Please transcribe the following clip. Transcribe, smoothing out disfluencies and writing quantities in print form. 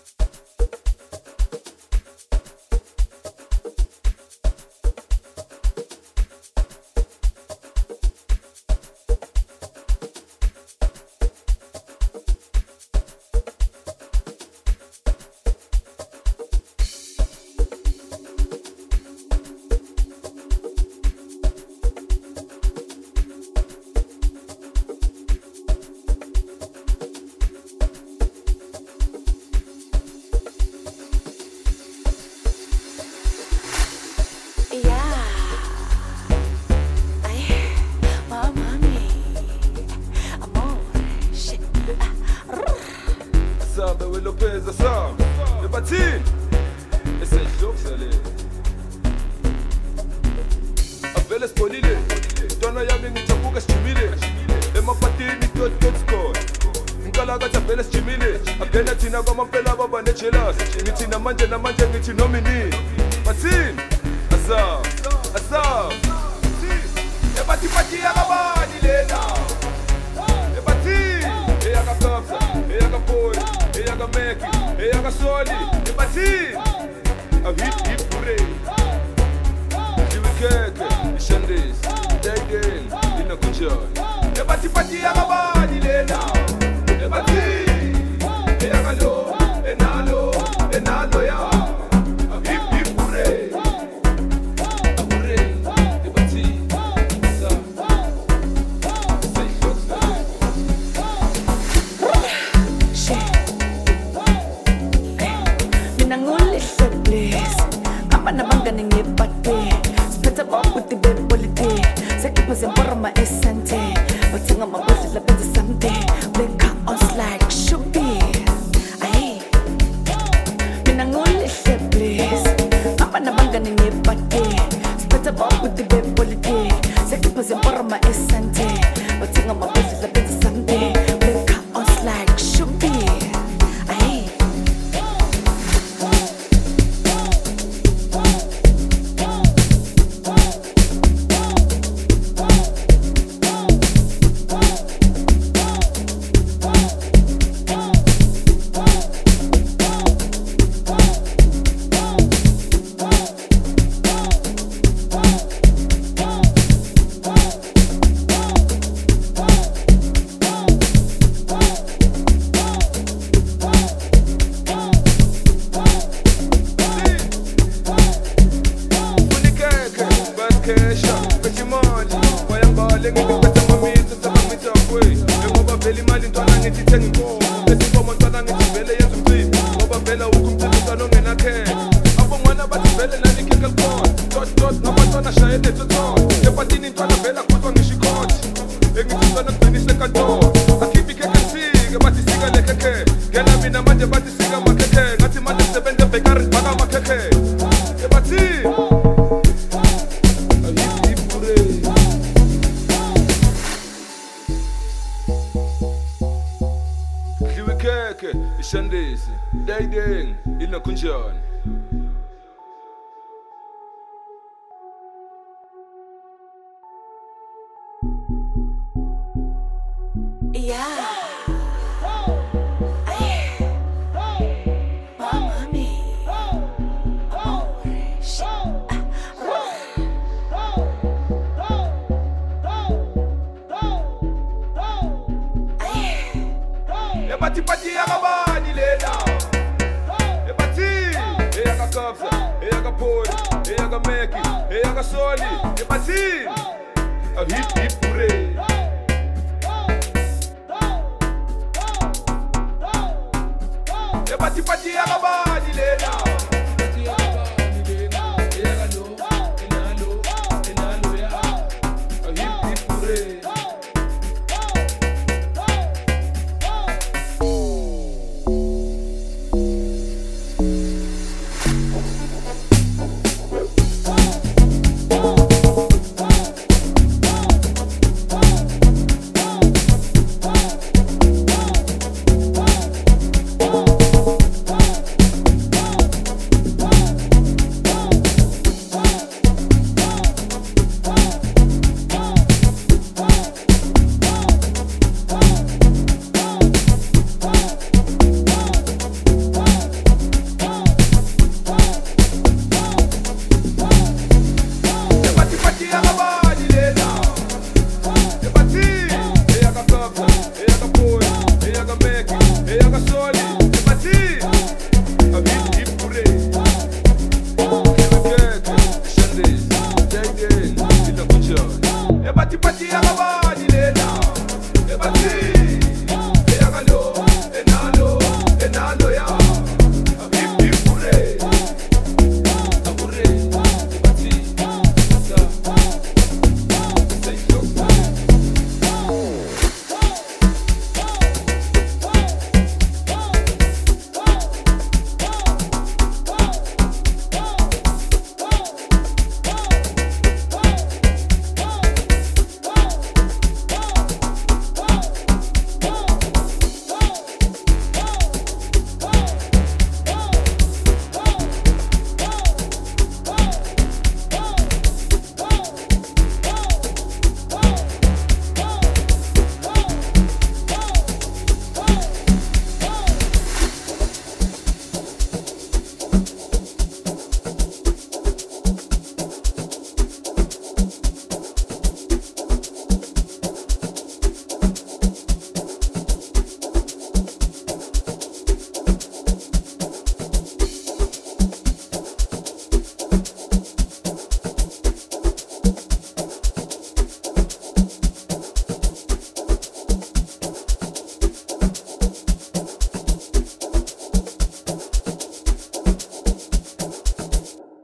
Lopez asam ebathini esedlokuzale avele sibolile intwana yami ngithabuka sijimile emapatini dot score ngicala kathi avele sijimile agena thina kwamampela baba nejealous ngithi namanje ngithi nomini bathini asam ebathi pati yakabani lena ebathini eyakakabza eyakapoy eyakameki eyakasoli ebathini ahit pure jiwikeke ishandisi dayden inakunjani ebathi pati yakabani lena ebathini eyakalo enalo ya ahit pure apure ebathini Nabangani ngepate siphetha bokuthi bepolitiki sekhiphaze mporoma esente bathenga amabhodlela benza something bekha on like shubi ayi mina ngulihle please nabangani ngepate siphetha bokuthi bepolitiki sekhiphaze mporoma esente bathenga amabhodlela benza something bekha on like shubi ayi ishandisi dayden inakunjani Pati yakabani lena ebathini eyakakabza eyakapoy eyakameki eyakasoli ebathini ahit pure ebathi pati yakabani